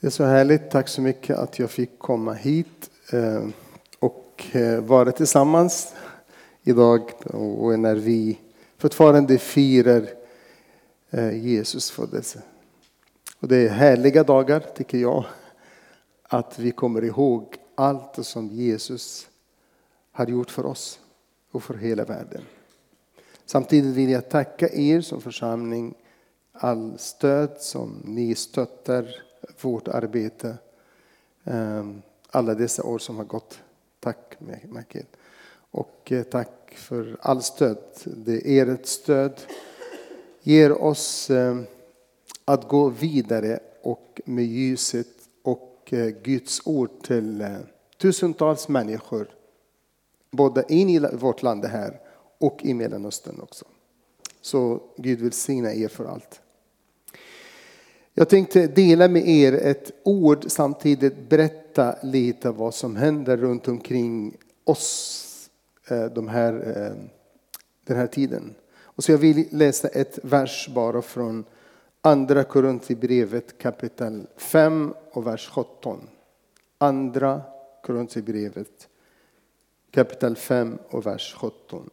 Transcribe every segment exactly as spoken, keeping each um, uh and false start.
Det är så härligt. Tack så mycket att jag fick komma hit och vara tillsammans idag. Och när vi fortfarande firar Jesus födelse. Och det är härliga dagar tycker jag. Att vi kommer ihåg allt som Jesus har gjort för oss och för hela världen. Samtidigt vill jag tacka er som församling. All stöd som ni stöttar vårt arbete. Alla dessa år som har gått. Tack Michael. Och tack för all stöd. Det är ert stöd. Ger oss att gå vidare och med ljuset och Guds ord till tusentals människor. Både in i vårt land här och i Mellanöstern också. Så Gud vill signa er för allt. Jag tänkte dela med er ett ord, samtidigt berätta lite vad som händer runt omkring oss de här, den här tiden. Och så jag vill läsa ett vers bara från andra Korinthierbrevet kapitel fem och vers sjutton. Andra Korinthierbrevet kapitel fem och vers sjutton.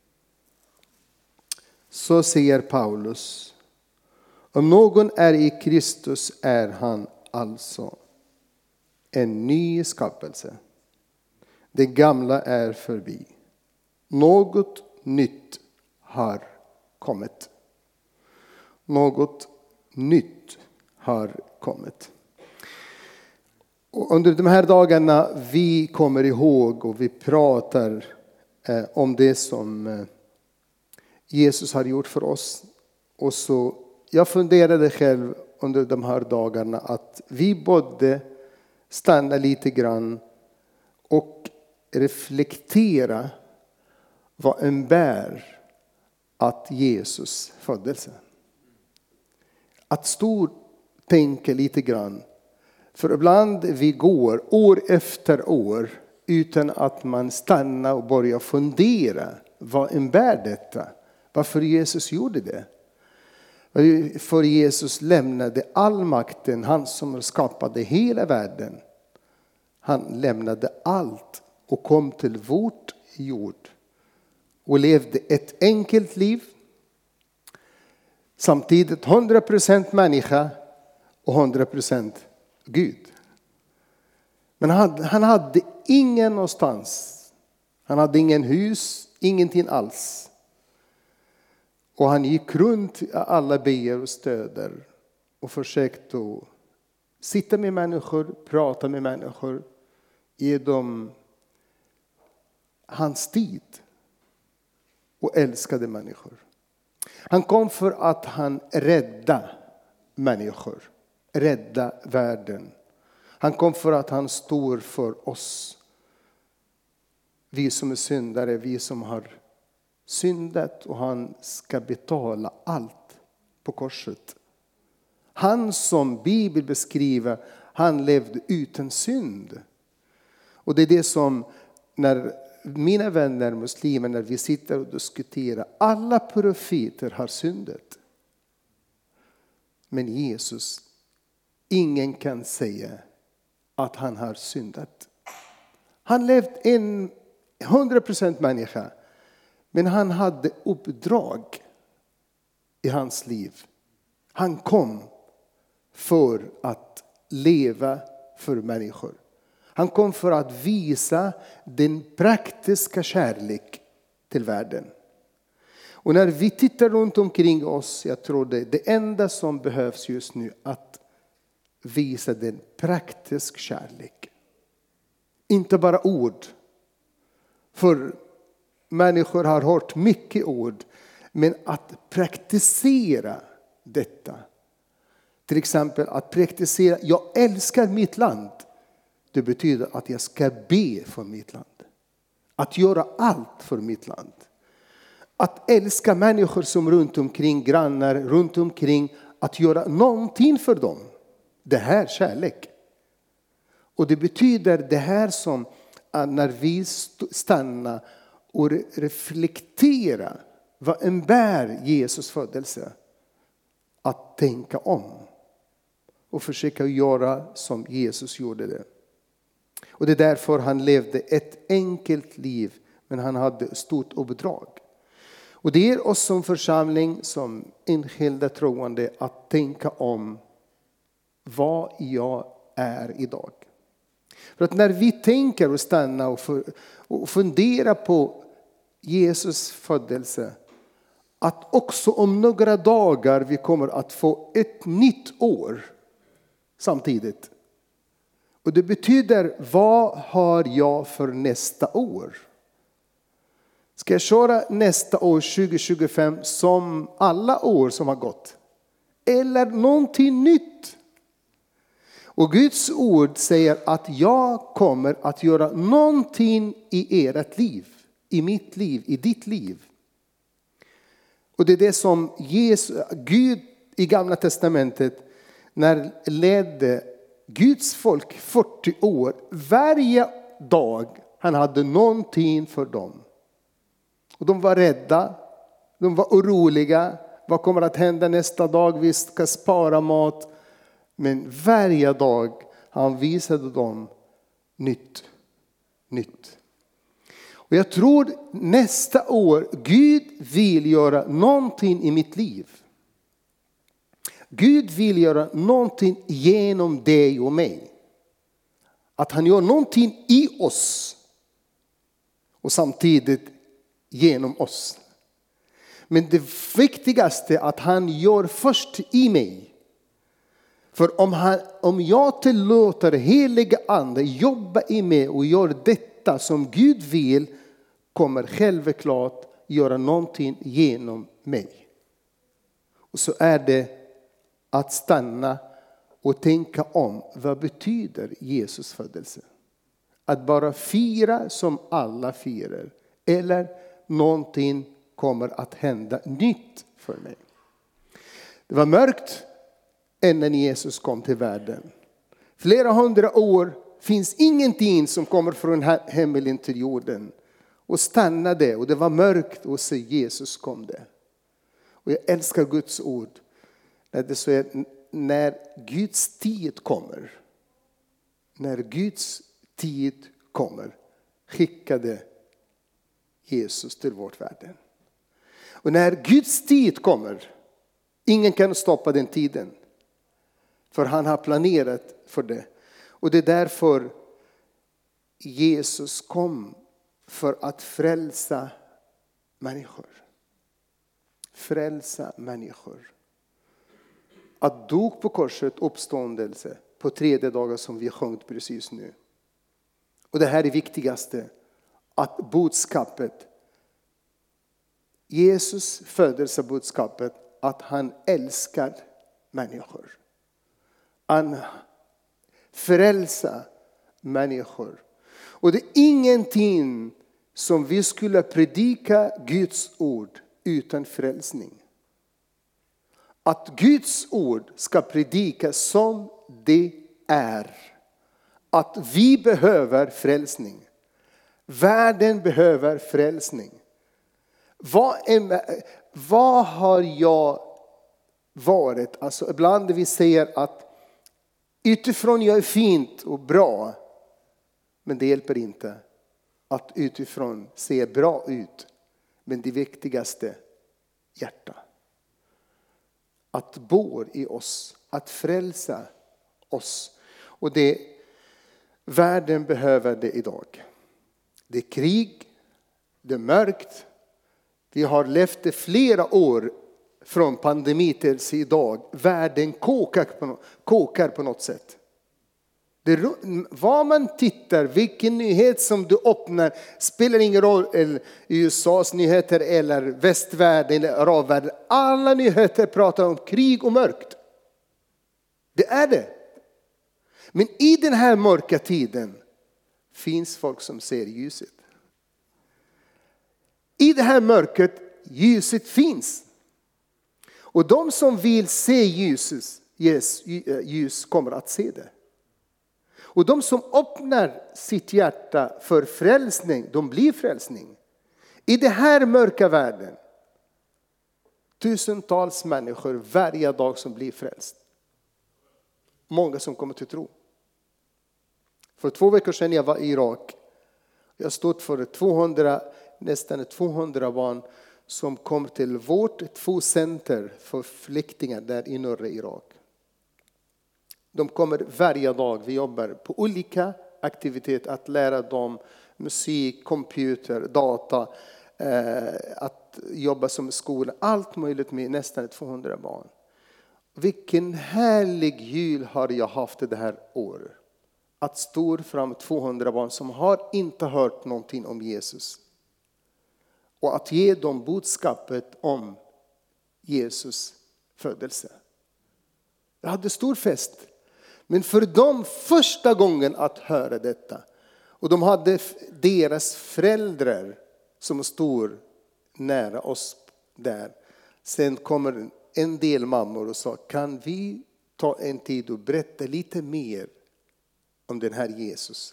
Så säger Paulus: om någon är i Kristus är han alltså en ny skapelse. Det gamla är förbi. Något nytt har kommit. Något nytt har kommit. Och under de här dagarna vi kommer ihåg och vi pratar eh, om det som eh, Jesus har gjort för oss. Och så jag funderade själv under de här dagarna att vi borde stanna lite grann och reflektera vad en bär att Jesus födelse. Att stå tänka lite grann. För ibland vi går år efter år utan att man stannar och börjar fundera. Vad en bär detta? Varför Jesus gjorde det? För Jesus lämnade all makten, han som skapade hela världen. Han lämnade allt och kom till vårt jord. Och levde ett enkelt liv. Samtidigt hundra procent människa och hundra procent Gud. Men han, han hade ingen någonstans. Han hade ingen hus, ingenting alls. Och han gick runt alla byar och städer och försökte att sitta med människor, prata med människor, ge dem hans tid och älskade människor. Han kom för att han rädda människor, rädda världen. Han kom för att han står för oss. Vi som är syndare, vi som har syndat, och han ska betala allt på korset. Han som Bibeln beskriver, han levde utan synd. Och det är det som när mina vänner muslimer, när vi sitter och diskuterar, alla profeter har syndat. Men Jesus, ingen kan säga att han har syndat. Han levde en hundra procent människa. Men han hade uppdrag i hans liv. Han kom för att leva för människor. Han kom för att visa den praktiska kärlek till världen. Och när vi tittar runt omkring oss, jag tror det det enda som behövs just nu att visa den praktiska kärlek. Inte bara ord. För människor har hört mycket ord, men att praktisera detta. Till exempel att praktisera, jag älskar mitt land. Det betyder att jag ska be för mitt land. Att göra allt för mitt land. Att älska människor som runt omkring, grannar runt omkring. Att göra någonting för dem. Det här kärlek. Och det betyder det här som när vi stannar och reflektera vad en bär Jesus födelse. Att tänka om. och försöka göra som Jesus gjorde det. Och det är därför han levde ett enkelt liv, men han hade stort uppdrag. Och det är oss som församling, som enskilda troende, att tänka om vad jag är idag. För att när vi tänker och stannar och, för, och funderar på Jesus födelse, att också om några dagar vi kommer att få ett nytt år samtidigt. Och det betyder, vad har jag för nästa år? Ska jag köra nästa år tjugo tjugofem som alla år som har gått? Eller någonting nytt? Och Guds ord säger att jag kommer att göra någonting i ert liv. I mitt liv, i ditt liv. Och det är det som Jesus, Gud i Gamla testamentet, när ledde Guds folk fyrtio år. Varje dag han hade någonting för dem. Och de var rädda, de var oroliga. Vad kommer att hända nästa dag? Vi ska spara mat. Men varje dag han visade dem nytt, nytt. Och jag tror nästa år Gud vill göra någonting i mitt liv. Gud vill göra någonting genom dig och mig. Att han gör någonting i oss och samtidigt genom oss. Men det viktigaste är att han gör först i mig. För om, han, om jag tillåter heliga ande jobba i mig och gör detta som Gud vill, kommer självklart göra någonting genom mig. Och så är det att stanna och tänka om. Vad betyder Jesus födelse? Att bara fira som alla firar. Eller någonting kommer att hända nytt för mig. Det var mörkt innan Jesus kom till världen. Flera hundra år finns ingenting som kommer från himlen till jorden. Och stannade och det var mörkt och så Jesus kom det. Och jag älskar Guds ord. När det så är, när Guds tid kommer. När Guds tid kommer. Skickade Jesus till vårt världen. Och när Guds tid kommer. Ingen kan stoppa den tiden. För han har planerat för det. Och det är därför Jesus kom. För att frälsa människor. Frälsa människor. Att dog på korset, uppståndelse på tredje dagar som vi sjungit precis nu. Och det här är viktigaste. Att budskapet. Jesus födelsebudskapet. Att han älskar människor. Han frälsar människor. Och det är ingenting som vi skulle predika Guds ord utan frälsning. Att Guds ord ska predikas som det är. Att vi behöver frälsning. Världen behöver frälsning. Vad, är, vad har jag varit? Alltså ibland vi säger att utifrån jag är fint och bra. Men det hjälper inte att utifrån se bra ut. Men det viktigaste, hjärta. Att bo i oss. Att frälsa oss. Och det världen behöver det idag. Det är krig. Det är mörkt. Vi har levt i flera år från pandemi till idag. Världen kokar på, kokar på något sätt. Det, vad man tittar, vilken nyhet som du öppnar spelar ingen roll i U S A:s nyheter eller västvärlden eller arabvärlden. Alla nyheter pratar om krig och mörkt. Det är det. Men i den här mörka tiden finns folk som ser ljuset. I det här mörkret ljuset finns. Och de som vill se ljuset, yes, ljus kommer att se det. Och de som öppnar sitt hjärta för frälsning, de blir frälsning. I det här mörka världen, tusentals människor varje dag som blir frälst. många som kommer till tro. För två veckor sedan jag var i Irak. Jag stod för tvåhundra, nästan tvåhundra barn som kom till vårt två center för flyktingar där i norra Irak. De kommer varje dag. Vi jobbar på olika aktiviteter att lära dem musik, computer, data, eh, att jobba som skola. Allt möjligt med nästan tvåhundra barn. Vilken härlig jul har jag haft det här året. Att stå fram tvåhundra barn som har inte hört någonting om Jesus. Och att ge dem budskapet om Jesus födelse. Jag hade stor fest. Men för dem första gången att höra detta. Och de hade deras föräldrar som stod nära oss där. Sen kommer en del mammor och sa, kan vi ta en tid och berätta lite mer om den här Jesus?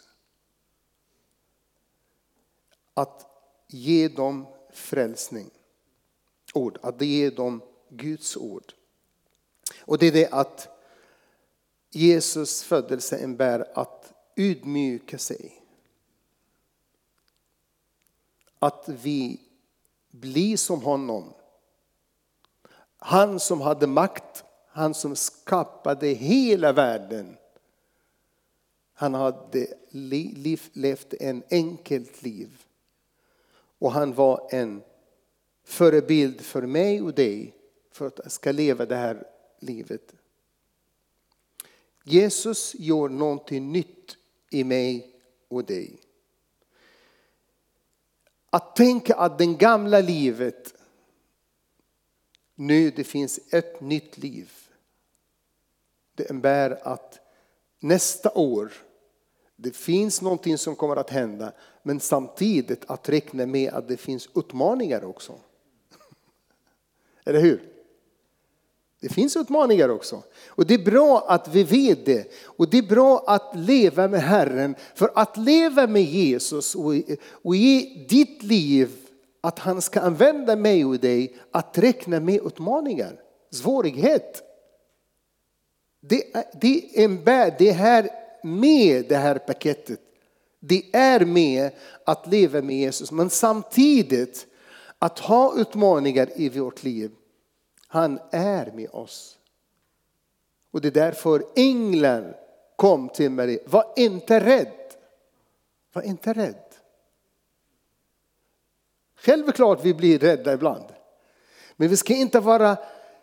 Att ge dem frälsning. Ord. Att ge dem Guds ord. Och det är det att Jesus födelse innebär att utmjuka sig. Att vi blir som honom. Han som hade makt. Han som skapade hela världen. Han hade levt en enkelt liv. Och han var en förebild för mig och dig. För att jag ska leva det här livet. Jesus gör någonting nytt i mig och dig. Att tänka att det gamla livet. Nu det finns ett nytt liv. Det innebär att nästa år. Det finns någonting som kommer att hända. Men samtidigt att räkna med att det finns utmaningar också. Eller hur? Det finns utmaningar också. Och det är bra att vi vet det. Och det är bra att leva med Herren. För att leva med Jesus och, och ge ditt liv. Att han ska använda mig och dig. Att räkna med utmaningar. Svårighet. Det är, det är en bär, det här med det här paketet. Det är med att leva med Jesus. Men samtidigt att ha utmaningar i vårt liv. Han är med oss. Och det är därför änglar kom till Maria. Var inte rädd. Var inte rädd. Självklart vi blir rädda ibland. Men vi ska inte vara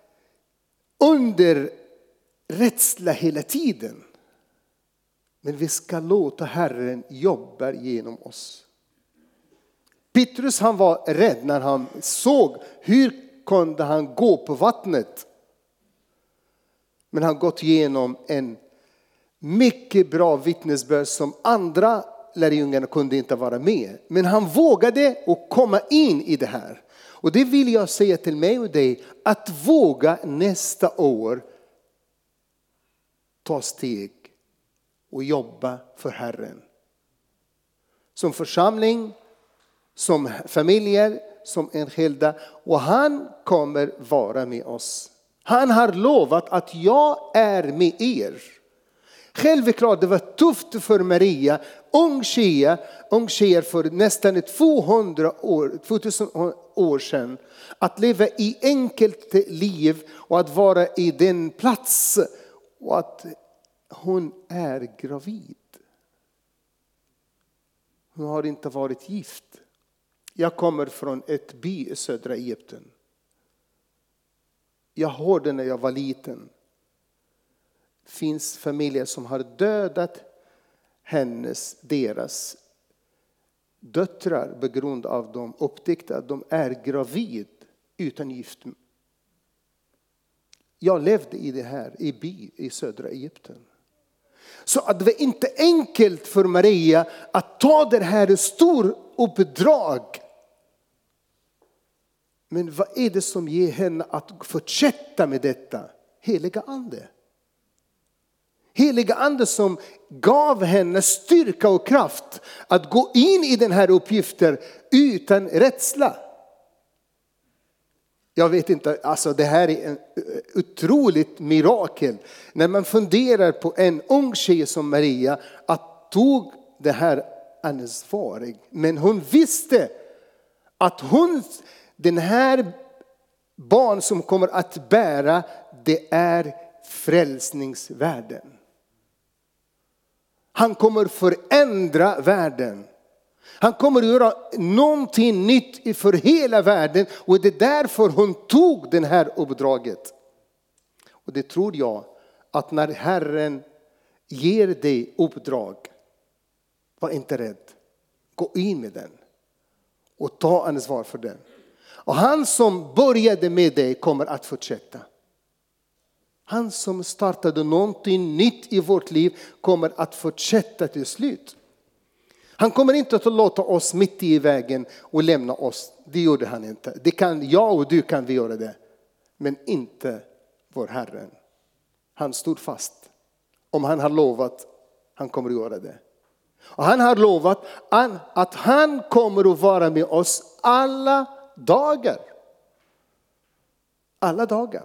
under rädsla hela tiden. Men vi ska låta Herren jobba genom oss. Petrus han var rädd när han såg hur kunde han gå på vattnet. Men han gått igenom en mycket bra vittnesbörd som andra lärjungarna kunde inte vara med. Men han vågade att komma in i det här. Och det vill jag säga till mig och dig. Att våga nästa år ta steg och jobba för Herren. Som församling, som familjer, som enskilda. Och han kommer vara med oss. Han har lovat att jag är med er. Självklart det var tufft för Maria, ung tjej, ung tjej för nästan tvåhundra år, tvåtusen år sedan. Att leva i enkelt liv och att vara i den plats och att hon är gravid. Hon har inte varit gift. Jag kommer från ett by i södra Egypten. Jag hörde när jag var liten. Det finns familjer som har dödat hennes, deras döttrar på grund av att de upptäckte att de är gravid utan gift. Jag levde i det här i by i södra Egypten. Så att det var inte enkelt för Maria att ta det här stor uppdrag. Men vad är det som ger henne att fortsätta med detta? Heliga ande. Heliga ande som gav henne styrka och kraft att gå in i den här uppgiften utan rädsla. Jag vet inte, alltså det här är en otroligt mirakel. När man funderar på en ung tjej som Maria, att tog det här ansvaret. Men hon visste att hon, den här barn som kommer att bära, det är frälsningsvärlden. Han kommer förändra världen. Han kommer att göra någonting nytt för hela världen. Och det är därför hon tog det här uppdraget. Och det tror jag att när Herren ger dig uppdrag, var inte rädd. Gå in med den. Och ta ansvar för den. Och han som började med dig kommer att fortsätta. Han som startade någonting nytt i vårt liv kommer att fortsätta till slut. Han kommer inte att låta oss mitt i vägen och lämna oss. Det gjorde han inte. Det kan jag och du kan vi göra det. Men inte vår Herren. Han stod fast. Om han har lovat, han kommer att göra det. Och han har lovat att han kommer att vara med oss alla dagar. Alla dagar.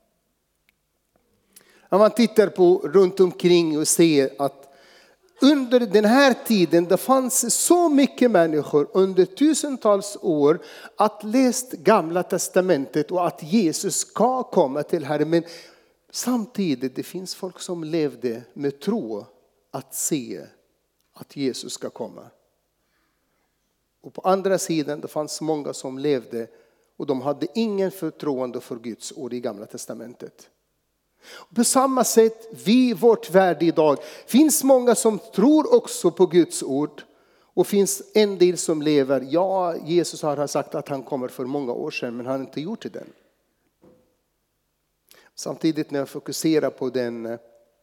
Om man tittar på runt omkring och ser att under den här tiden det fanns så mycket människor under tusentals år att läst Gamla testamentet och att Jesus ska komma till Herren. Men samtidigt det finns folk som levde med tro att se att Jesus ska komma. Och på andra sidan det fanns många som levde och de hade ingen förtroende för Guds ord i Gamla testamentet. På samma sätt, vi i vårt värld idag, finns många som tror också på Guds ord. Och finns en del som lever, ja Jesus har sagt att han kommer för många år sedan men han har inte gjort det än. Samtidigt när jag fokuserar på den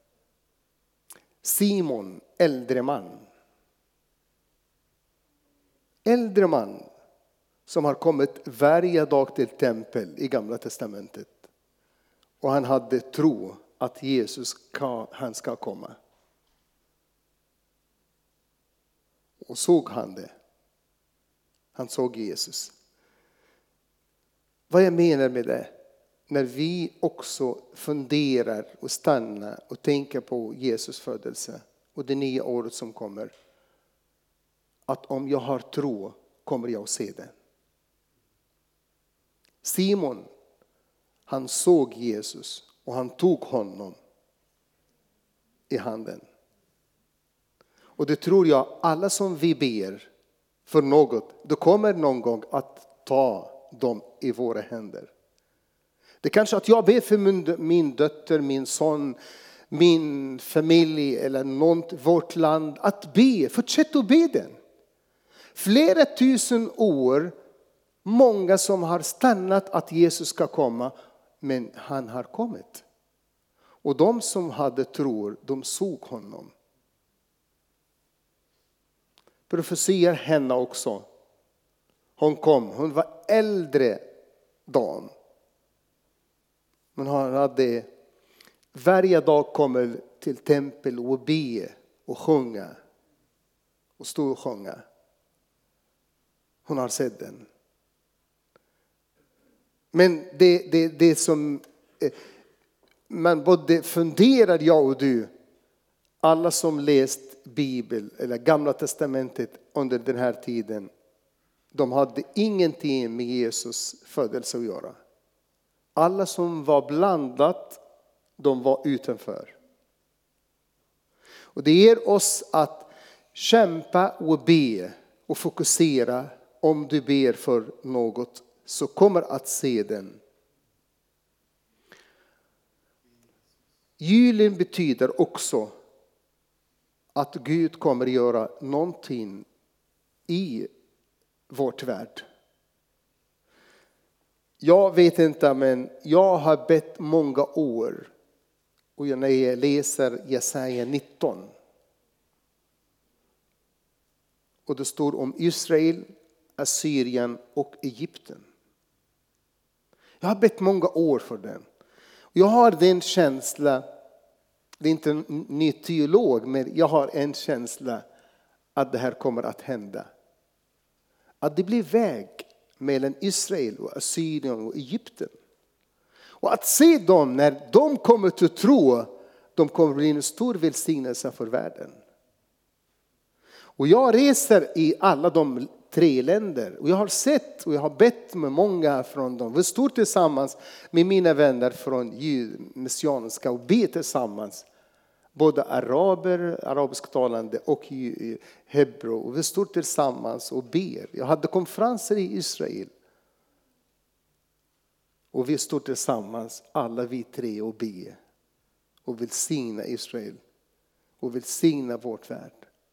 Simon, äldre man. Äldre man som har kommit varje dag till tempel i Gamla testamentet. Och han hade tro att Jesus ska, han ska komma. Och såg han det. Han såg Jesus. Vad jag menar med det. När vi också funderar och stannar och tänker på Jesus födelse. Och det nya året som kommer. Att om jag har tro kommer jag att se det. Simon. Han såg Jesus och han tog honom i handen. Och det tror jag alla som vi ber för något, det kommer någon gång att ta dem i våra händer. Det kanske att jag ber för min, min dotter, min son, min familj eller något, vårt land att be. Fortsätt att be den. Flera tusen år, många som har stannat att Jesus ska komma. Men han har kommit. Och de som hade tror, de såg honom. Profetier henne också. Hon kom, hon var äldre dam. Men hon hade varje dag kommer till tempel och be och sjunga. Och stå och sjunga. Hon har sett den. Men det, det, det som man både funderar, jag och du, alla som läst Bibeln eller Gamla testamentet under den här tiden, de hade ingenting med Jesus födelse att göra. Alla som var blandat, de var utanför. Och det ger oss att kämpa och be och fokusera. Om du ber för något så kommer att se den. Julen betyder också att Gud kommer att göra någonting i vårt värld. Jag vet inte, men jag har bett många år. Och när jag läser Jesaja nitton. Och det står om Israel, Assyrien och Egypten. Jag har bett många år för den. Jag har den känsla, det är inte en ny teolog, men jag har en känsla att det här kommer att hända. Att det blir väg mellan Israel och Assyrien och Egypten. Och att se dem när de kommer till tro, de kommer bli en stor välsignelse för världen. Och jag reser i alla de tre länder. Och jag har sett och jag har bett med många från dem. Vi står tillsammans med mina vänner från messianska och ber tillsammans. Både araber, arabisktalande och hebreer. Och vi står tillsammans och ber. Jag hade konferenser i Israel. Och vi står tillsammans, alla vi tre, och ber. Och vill signa Israel. Och vill signa vårt värld.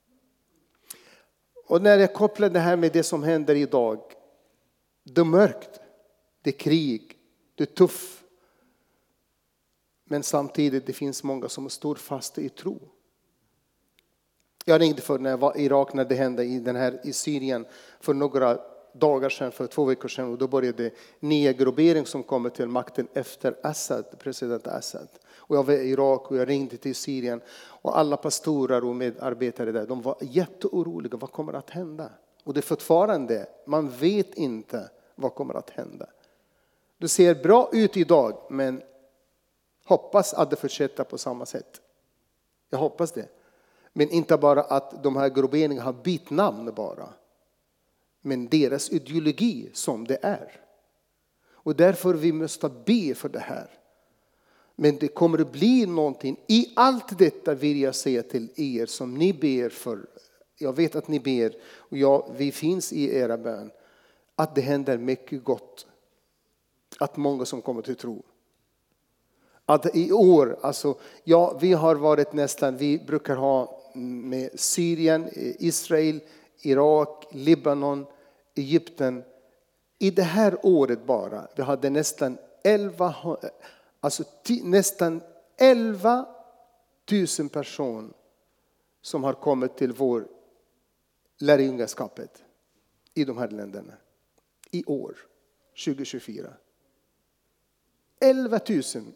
Och när jag kopplar det här med det som händer idag. Det är mörkt. Det är krig. Det är tufft. Men samtidigt det finns många som står fast i tro. Jag ringde för när jag var i Irak när det hände i, den här, i Syrien för några dagar sedan, för två veckor sedan. Och då började nya gruppering som kommer till makten efter Assad, president Assad. Och jag var i Irak och jag ringde till Syrien. Och alla pastorer och medarbetare där, de var jätteoroliga. Vad kommer att hända? Och det är fortfarande, man vet inte vad kommer att hända. Det ser bra ut idag, men hoppas att det fortsätter på samma sätt. Jag hoppas det. Men inte bara att de här grupperingarna har bytt namn bara. Men deras ideologi som det är. Och därför vi måste be för det här. Men det kommer att bli någonting. I allt detta vill jag säga till er som ni ber för. Jag vet att ni ber. Och jag, vi finns i era bön. Att det händer mycket gott. Att många som kommer till tro. Att i år, alltså, ja, vi har varit nästan, vi brukar ha med Syrien, Israel, Irak, Libanon, Egypten. I det här året bara, vi hade nästan elva, alltså t- nästan elva tusen personer som har kommit till vår lärjungaskapet i de här länderna. I år, tjugo tjugofyra. elva tusen.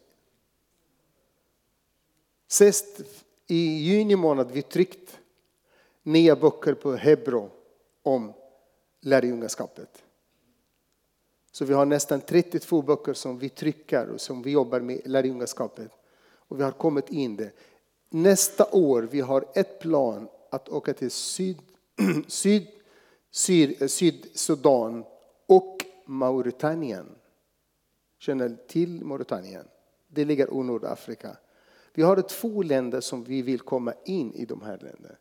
Sist i juni månad vi tryckt nya böcker på Hebro om lärjungaskapet. Så vi har nästan trettiotvå böcker som vi trycker och som vi jobbar med lärjungaskapet. Och vi har kommit in det. Nästa år vi har ett plan att åka till Syd, Syd, Syd, Sydsudan och Mauritanien. Känner till Mauritanien. Det ligger i Nordafrika. Vi har två länder som vi vill komma in i de här länderna.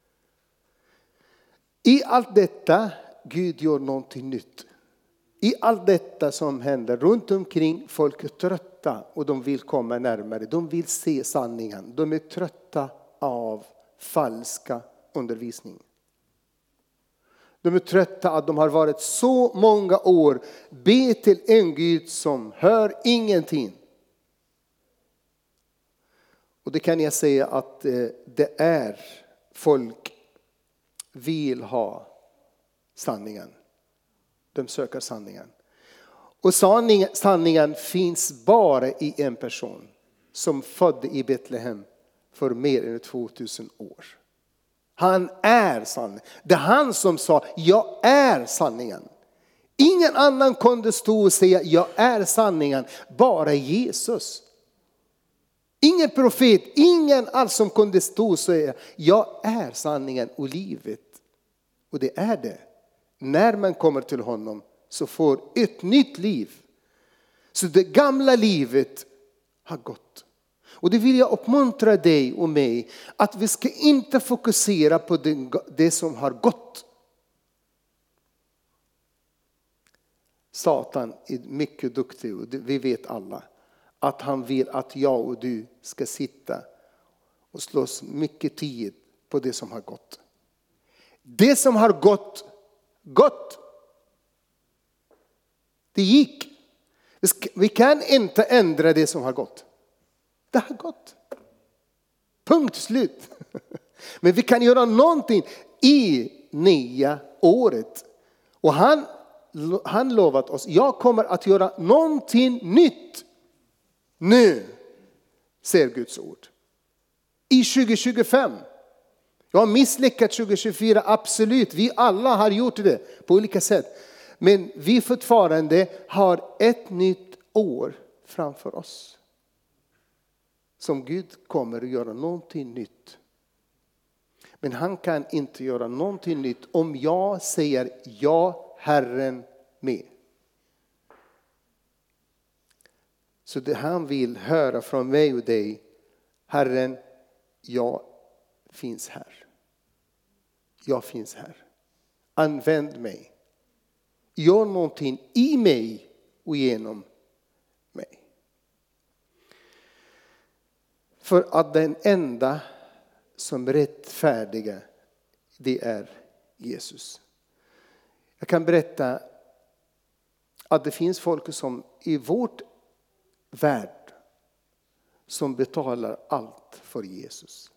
I allt detta, Gud gör någonting nytt. I allt detta som händer runt omkring, folk är trötta och de vill komma närmare. De vill se sanningen. De är trötta av falska undervisning. De är trötta att de har varit så många år. Be till en Gud som hör ingenting. Och det kan jag säga att det är folk vill ha sanningen. De söker sanningen. Och sanningen, sanningen finns bara i en person som födde i Betlehem för mer än tvåtusen år. Han är sanningen. Det är han som sa, jag är sanningen. Ingen annan kunde stå och säga, jag är sanningen. Bara Jesus. Ingen profet, ingen alls som kunde stå och säga, jag är sanningen och livet. Och det är det. När man kommer till honom så får ett nytt liv. Så det gamla livet har gått. Och det vill jag uppmuntra dig och mig. Att vi ska inte fokusera på det, det som har gått. Satan är mycket duktig och vi vet alla. Att han vill att jag och du ska sitta och slåss mycket tid på det som har gått. Det som har gått, gått. Det gick. Vi kan inte ändra det som har gått. Det har gått. Punkt slut. Men vi kan göra någonting i nya året. Och han, han lovat oss, jag kommer att göra någonting nytt. Nu, säger Guds ord. I tjugo tjugofem. Jag har misslyckats tjugo tjugofyra, absolut. Vi alla har gjort det på olika sätt. Men vi fortfarande har ett nytt år framför oss. Som Gud kommer att göra någonting nytt. Men han kan inte göra någonting nytt om jag säger ja, Herren med. Så det han vill höra från mig och dig, Herren, jag finns här. Jag finns här. Använd mig. Gör någonting i mig och genom mig. För att den enda som rättfärdiga, det är Jesus. Jag kan berätta att det finns folk som i vårt värld som betalar allt för Jesus.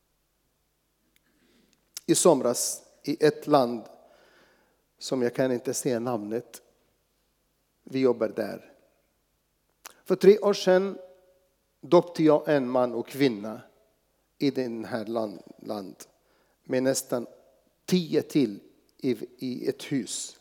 I somras i ett land som jag kan inte säga namnet. Vi jobbar där. För tre år sedan döpte jag en man och kvinna i den här land, land med nästan tio till i, i ett hus.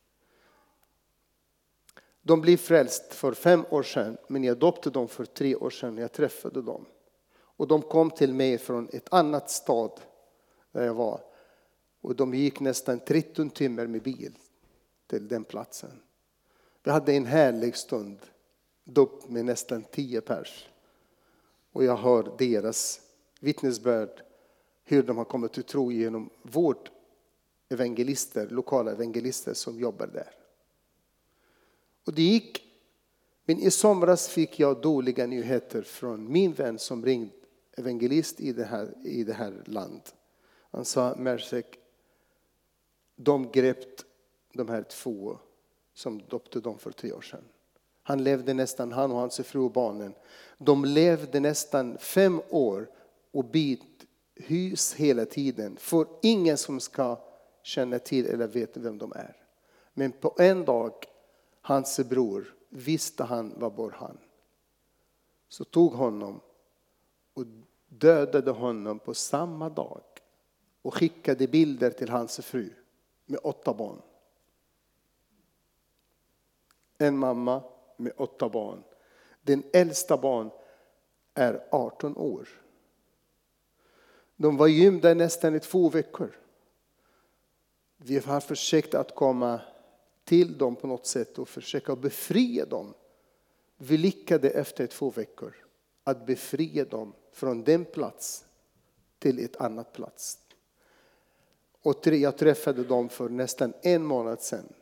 De blev frälst för fem år sedan, men jag döpte dem för tre år sedan när jag träffade dem. Och de kom till mig från ett annat stad där jag var. Och de gick nästan tretton timmar med bil till den platsen. Vi hade en härlig stund, dop med nästan tio pers. Och jag hör deras vittnesbörd, hur de har kommit till tro genom vårt evangelister, lokala evangelister som jobbar där. Och det gick, men i somras fick jag dåliga nyheter från min vän som ringde evangelist i det här, i det här landet. Han sa, Mersek, de grepp de här två som döpte dem för tre år sedan. Han levde nästan, han och hans fru och barnen. De levde nästan fem år och byt hus hela tiden. För ingen som ska känna till eller veta vem de är. Men på en dag, hans bror, visste han vad var han. Så tog honom och dödade honom på samma dag. Och skickade bilder till hans fru med åtta barn. En mamma med åtta barn. Den äldsta barn är arton år. De var gömda nästan i två veckor. Vi har försökt att komma till dem på något sätt och försöka befria dem. Vi lyckades efter två veckor att befria dem från den plats till ett annat plats. Och jag träffade dem för nästan en månad sedan.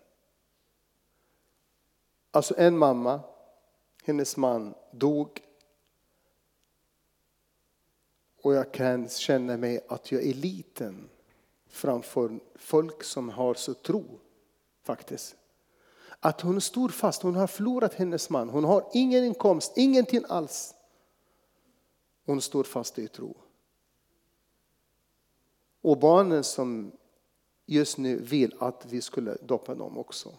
Alltså en mamma, hennes man dog. Och jag kan känna mig att jag är liten framför folk som har så tro faktiskt. Att hon står fast, hon har förlorat hennes man. Hon har ingen inkomst, ingenting alls. Hon står fast i tro. Och barnen som just nu vill att vi skulle doppa dem också.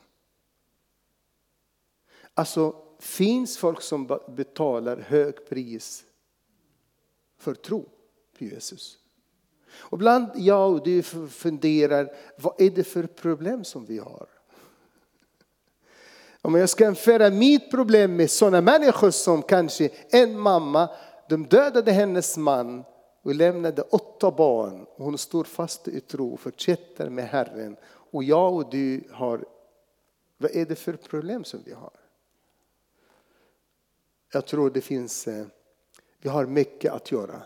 Alltså finns folk som betalar hög pris för tro på Jesus. Och ibland jag och du funderar, vad är det för problem som vi har? Om jag ska jämföra mitt problem med sådana människor som kanske en mamma, de dödade hennes man och lämnade åtta barn. Och hon står fast i tro och fortsätter med Herren. Och jag och du har, vad är det för problem som vi har? Jag tror det finns, vi har mycket att göra.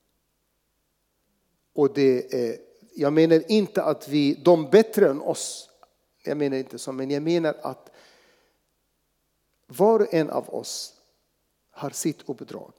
Och det är, jag menar inte att vi, de bättre än oss. Jag menar inte så, men jag menar att var och en av oss har sitt uppdrag.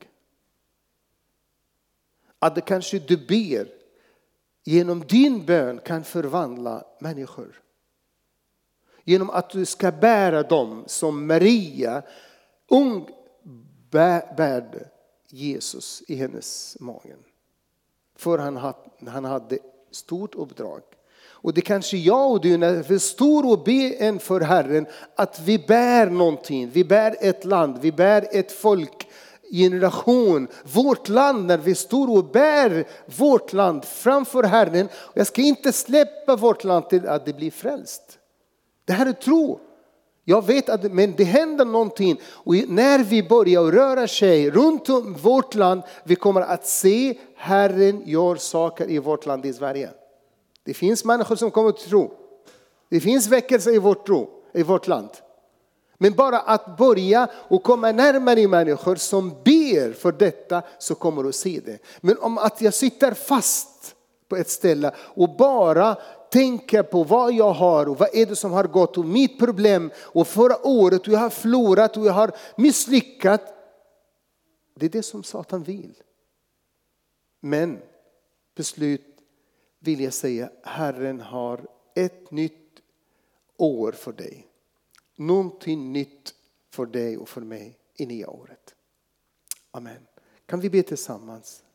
Att det kanske du ber genom din bön kan förvandla människor. Genom att du ska bära dem som Maria, ung, bärde Jesus i hennes magen. För han hade, han hade stort uppdrag. Och det kanske jag och du när vi står och ber en för Herren att vi bär någonting. Vi bär ett land, vi bär ett folk, generation, vårt land, när vi står och bär vårt land framför Herren. Jag ska inte släppa vårt land till att det blir frälst. Det här är tro. Jag vet att men det händer någonting. Och när vi börjar röra sig runt om vårt land. Vi kommer att se Herren gör saker i vårt land i Sverige. Det finns människor som kommer till tro. Det finns väckelse i vårt tro, i vårt land. Men bara att börja och komma närmare människor som ber för detta så kommer du att se det. Men om att jag sitter fast på ett ställe och bara tänker på vad jag har och vad är det som har gått och mitt problem och förra året och jag har förlorat och jag har misslyckats. Det är det som Satan vill. Men beslut vill jag säga, Herren har ett nytt år för dig. Någonting nytt för dig och för mig i nya året. Amen. Kan vi be tillsammans?